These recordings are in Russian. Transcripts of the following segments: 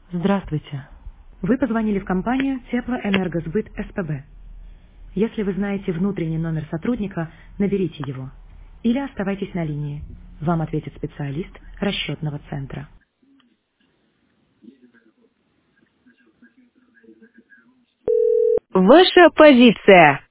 Здравствуйте. Вы позвонили в компанию Теплоэнергосбыт СПБ. Если вы знаете внутренний номер сотрудника, наберите его. Или оставайтесь на линии. Вам ответит специалист расчетного центра. Ваша позиция.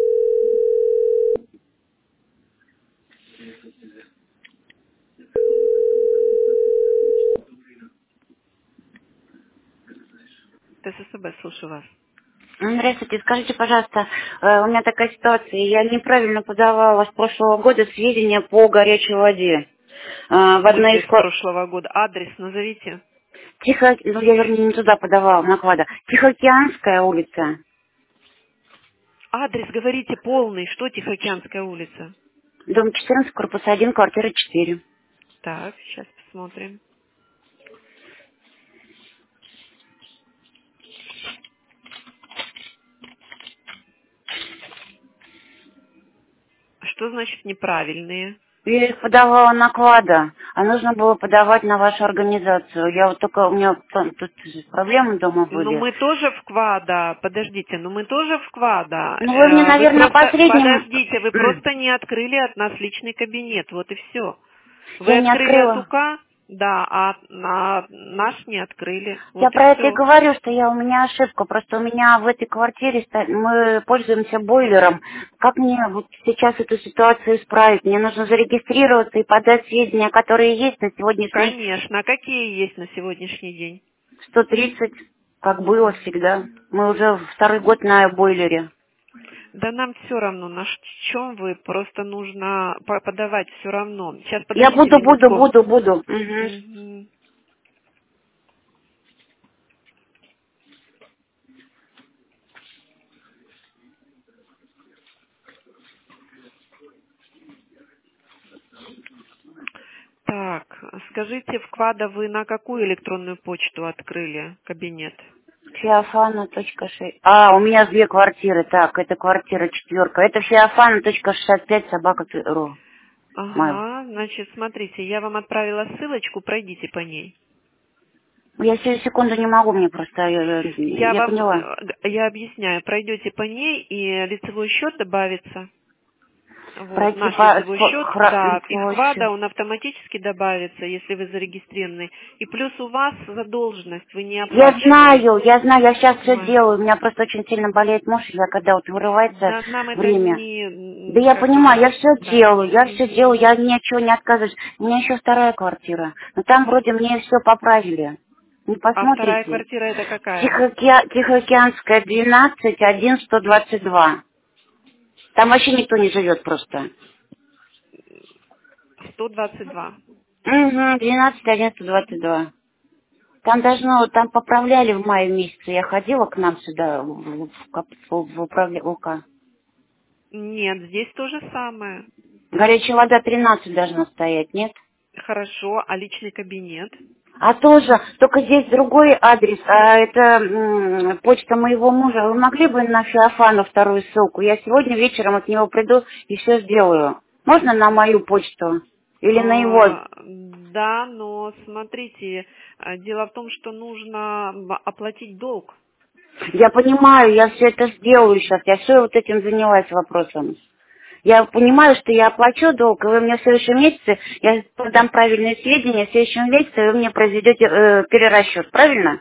ТССБ, слушаю вас. Здравствуйте, скажите, пожалуйста, у меня такая ситуация, я неправильно подавала с прошлого года сведения по горячей воде. В В одной смысле из... с прошлого года? Адрес назовите. Ну, я, вернее, не туда подавала, на Клада. Тихоокеанская улица, Адрес говорите полный. Что Тихоокеанская улица? дом 14, корпус 1, квартира 4. Так, сейчас посмотрим. Что значит неправильные? Я их подавала на Клада, а нужно было подавать на вашу организацию. Я вот только, у меня тут проблемы дома Ну, были. мы тоже в КВАДа. Подождите, ну мы тоже в КВАДа. Ну, вы мне, Вы наверное, просто, последним... подождите, вы просто не открыли от нас личный кабинет. Вот и все. Вы Я не открыли от открыла. УК, да, а наш не открыли. Я Вот и про это и все. говорю, что у меня ошибка. Просто у меня в этой квартире мы пользуемся бойлером. Как мне вот сейчас эту ситуацию исправить? Мне нужно зарегистрироваться и подать сведения, которые есть на сегодняшний Конечно. А какие есть на сегодняшний день? 130, как было всегда. Мы уже второй год на бойлере. Да нам все равно, на чем вы, просто нужно подавать все равно. Сейчас, Я подождите буду. минутку. Мгм. Мгм. Так, скажите, в КВАДа вы на какую электронную почту открыли кабинет? Феофана.6. А, у меня две квартиры. Так, это квартира 4. Это феофана.65 собака.ру. Ага, значит, смотрите, я вам отправила ссылочку, пройдите по ней. Я сию секунду не могу, мне просто, Я я вам, поняла. я объясняю, пройдете по ней, и лицевой счет добавится. Вот, Пройти наш лицевой счет, да, из лицевой КВАДа счет. он автоматически добавится, если вы зарегистрированы. И плюс у вас задолженность, вы не оплачивали. Я знаю, я сейчас все Ой. делаю. У меня просто очень сильно болеет муж, я когда вот вырывается Да, нам это время. Да не, я как бы понимаю, не, да. я все делаю, Мгм. я ни от чего не отказываюсь. У меня еще вторая квартира. Но там вроде мне все поправили. Не А вторая посмотрите. квартира это какая? Тихоокеанская 12, 1, 122. Там вообще никто не живет просто. 122. Угу, 12, 1, 122. Там там поправляли в мае месяце. Я ходила к нам сюда, в УК. Нет, здесь то же самое. Горячая вода 13 должна стоять, нет? Хорошо, а личный кабинет? А тоже, только здесь другой адрес, а это почта моего мужа. Вы могли бы на Феофану вторую ссылку? Я сегодня вечером от него приду и все сделаю. Можно на мою почту? Или на его? Да, но смотрите, дело в том, что нужно оплатить долг. Я понимаю, я все это сделаю сейчас. Я все вот этим занялась вопросом. Я понимаю, что я оплачу долг, и вы мне в следующем месяце, я подам правильные сведения, в следующем месяце вы мне произведете перерасчет, правильно?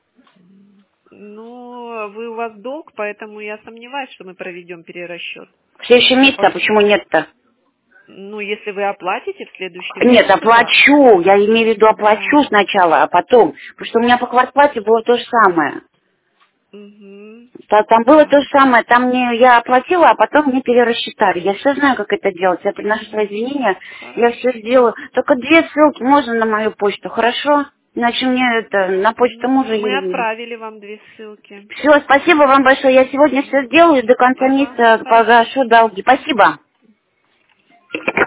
Ну, у вас долг, поэтому я сомневаюсь, что мы проведем перерасчет. В следующем месяце, а почему нет-то? Ну, если вы оплатите в следующем Нет, месяце, да. оплачу, я имею в виду оплачу Да. сначала, а потом. Потому что у меня по квартплате было то же самое. Угу. Там было то Так. же самое, там мне я оплатила, а потом мне перерасчитали. Я все знаю, как это делать. Я приношу свои извинения, я все сделаю. Только две ссылки можно на мою почту, хорошо? Иначе мне это на почту Ну, мужа... мы отправили вам 2 ссылки. Все, спасибо вам большое. Я сегодня все сделаю, до конца Ага, месяца спасибо. погашу долги. Спасибо.